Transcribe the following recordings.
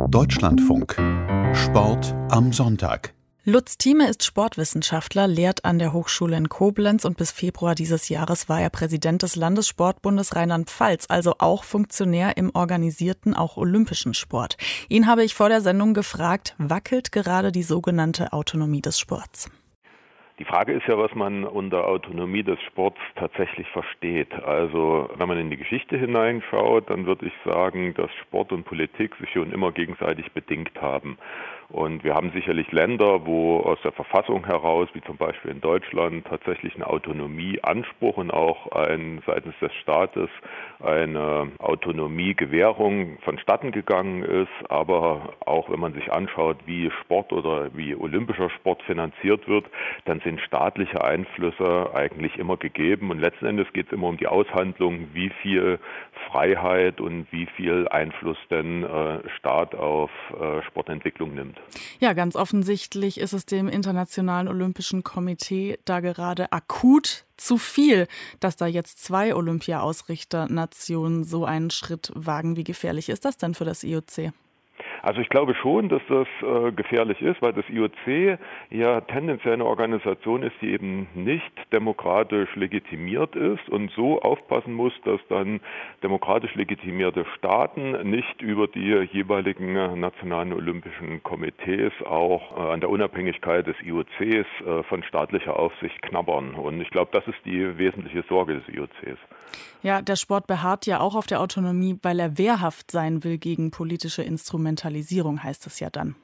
Deutschlandfunk. Sport am Sonntag. Lutz Thieme ist Sportwissenschaftler, lehrt an der Hochschule in Koblenz und bis Februar dieses Jahres war er Präsident des Landessportbundes Rheinland-Pfalz, also auch Funktionär im organisierten, auch olympischen Sport. Ihn habe ich vor der Sendung gefragt, wackelt gerade die sogenannte Autonomie des Sports? Die Frage ist ja, was man unter Autonomie des Sports tatsächlich versteht. Also wenn man in die Geschichte hineinschaut, dann würde ich sagen, dass Sport und Politik sich schon immer gegenseitig bedingt haben. Und wir haben sicherlich Länder, wo aus der Verfassung heraus, wie zum Beispiel in Deutschland, tatsächlich eine Autonomieanspruch und auch seitens des Staates eine Autonomiegewährung vonstatten gegangen ist. Aber auch wenn man sich anschaut, wie Sport oder wie olympischer Sport finanziert wird, dann sind staatliche Einflüsse eigentlich immer gegeben. Und letzten Endes geht es immer um die Aushandlung, wie viel Freiheit und wie viel Einfluss denn Staat auf Sportentwicklung nimmt. Ja, ganz offensichtlich ist es dem Internationalen Olympischen Komitee da gerade akut zu viel, dass da jetzt 2 Olympia-Ausrichternationen so einen Schritt wagen. Wie gefährlich ist das denn für das IOC? Also ich glaube schon, dass das gefährlich ist, weil das IOC ja tendenziell eine Organisation ist, die eben nicht demokratisch legitimiert ist und so aufpassen muss, dass dann demokratisch legitimierte Staaten nicht über die jeweiligen nationalen olympischen Komitees auch an der Unabhängigkeit des IOCs von staatlicher Aufsicht knabbern. Und ich glaube, das ist die wesentliche Sorge des IOCs. Ja, der Sport beharrt ja auch auf der Autonomie, weil er wehrhaft sein will gegen politische Instrumentalisierung, heißt es ja dann.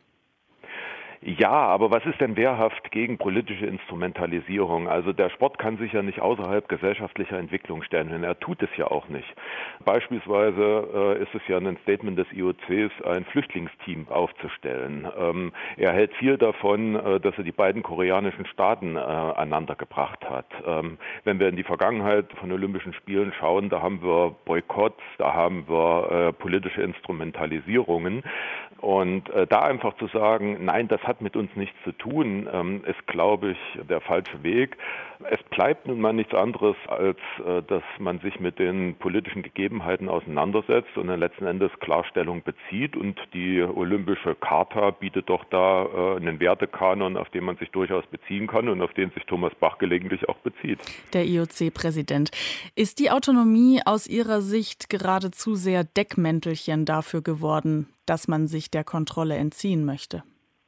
Ja, aber was ist denn wehrhaft gegen politische Instrumentalisierung? Also der Sport kann sich ja nicht außerhalb gesellschaftlicher Entwicklung stellen und er tut es ja auch nicht. Beispielsweise ist es ja ein Statement des IOCs, ein Flüchtlingsteam aufzustellen. Er hält viel davon, dass er die beiden koreanischen Staaten aneinander gebracht hat. Wenn wir in die Vergangenheit von Olympischen Spielen schauen, da haben wir Boykotts, da haben wir politische Instrumentalisierungen. Und da einfach zu sagen, nein, das hat mit uns nichts zu tun, ist, glaube ich, der falsche Weg. Es bleibt nun mal nichts anderes, als dass man sich mit den politischen Gegebenheiten auseinandersetzt und dann letzten Endes Klarstellung bezieht. Und die Olympische Charta bietet doch da einen Wertekanon, auf den man sich durchaus beziehen kann und auf den sich Thomas Bach gelegentlich auch bezieht. Der IOC-Präsident. Ist die Autonomie aus Ihrer Sicht geradezu sehr Deckmäntelchen dafür geworden, dass man sich der Kontrolle entziehen möchte?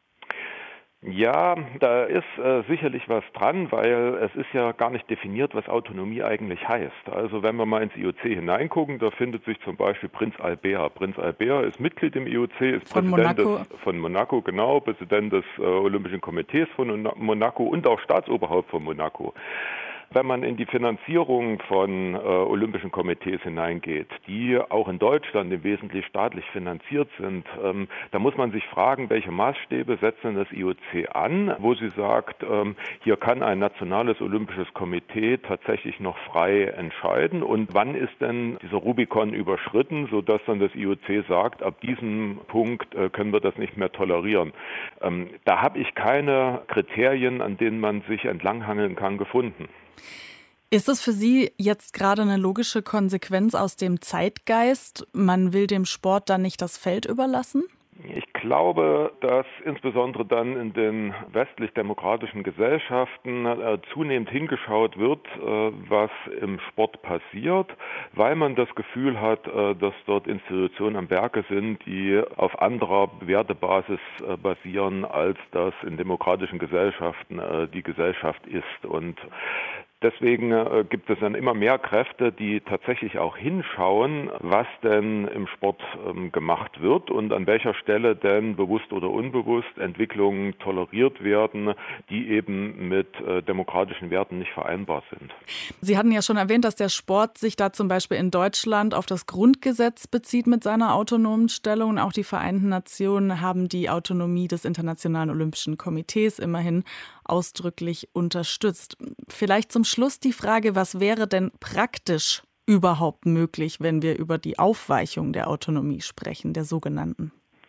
Ja, da ist sicherlich was dran, weil es ist ja gar nicht definiert, was Autonomie eigentlich heißt. Also wenn wir mal ins IOC hineingucken, da findet sich zum Beispiel Prinz Albert. Prinz Albert ist Mitglied im IOC, ist von Monaco, genau, Präsident des Olympischen Komitees von Monaco und auch Staatsoberhaupt von Monaco. Wenn man in die Finanzierung von Olympischen Komitees hineingeht, die auch in Deutschland im Wesentlichen staatlich finanziert sind, da muss man sich fragen, welche Maßstäbe setzt denn das IOC an, wo sie sagt, hier kann ein nationales Olympisches Komitee tatsächlich noch frei entscheiden und wann ist denn dieser Rubikon überschritten, sodass dann das IOC sagt, ab diesem Punkt können wir das nicht mehr tolerieren. Da habe ich keine Kriterien, an denen man sich entlanghangeln kann, gefunden. Ist es für Sie jetzt gerade eine logische Konsequenz aus dem Zeitgeist? Man will dem Sport dann nicht das Feld überlassen? Ich glaube, dass insbesondere dann in den westlich-demokratischen Gesellschaften zunehmend hingeschaut wird, was im Sport passiert, weil man das Gefühl hat, dass dort Institutionen am Werke sind, die auf anderer Wertebasis basieren, als das in demokratischen Gesellschaften die Gesellschaft ist. Und deswegen gibt es dann immer mehr Kräfte, die tatsächlich auch hinschauen, was denn im Sport gemacht wird und an welcher Stelle denn bewusst oder unbewusst Entwicklungen toleriert werden, die eben mit demokratischen Werten nicht vereinbar sind. Sie hatten ja schon erwähnt, dass der Sport sich da zum Beispiel in Deutschland auf das Grundgesetz bezieht mit seiner autonomen Stellung. Und auch die Vereinten Nationen haben die Autonomie des Internationalen Olympischen Komitees immerhin ausdrücklich unterstützt. Vielleicht zum Schluss die Frage, was wäre denn praktisch überhaupt möglich, wenn wir über die Aufweichung der Autonomie sprechen, der sogenannten?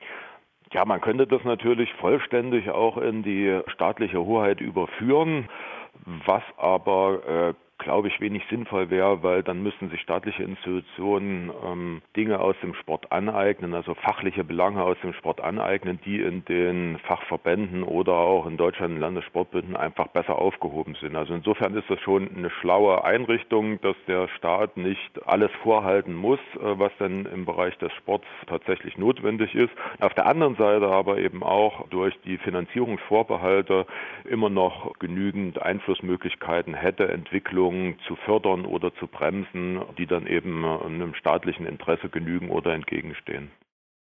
Ja, man könnte das natürlich vollständig auch in die staatliche Hoheit überführen, was aber glaube ich, wenig sinnvoll wäre, weil dann müssten sich staatliche Institutionen Dinge aus dem Sport aneignen, also fachliche Belange aus dem Sport aneignen, die in den Fachverbänden oder auch in Deutschland in Landessportbünden einfach besser aufgehoben sind. Also insofern ist das schon eine schlaue Einrichtung, dass der Staat nicht alles vorhalten muss, was dann im Bereich des Sports tatsächlich notwendig ist. Auf der anderen Seite aber eben auch durch die Finanzierungsvorbehalte immer noch genügend Einflussmöglichkeiten hätte, Entwicklungen zu fördern oder zu bremsen, die dann eben einem staatlichen Interesse genügen oder entgegenstehen.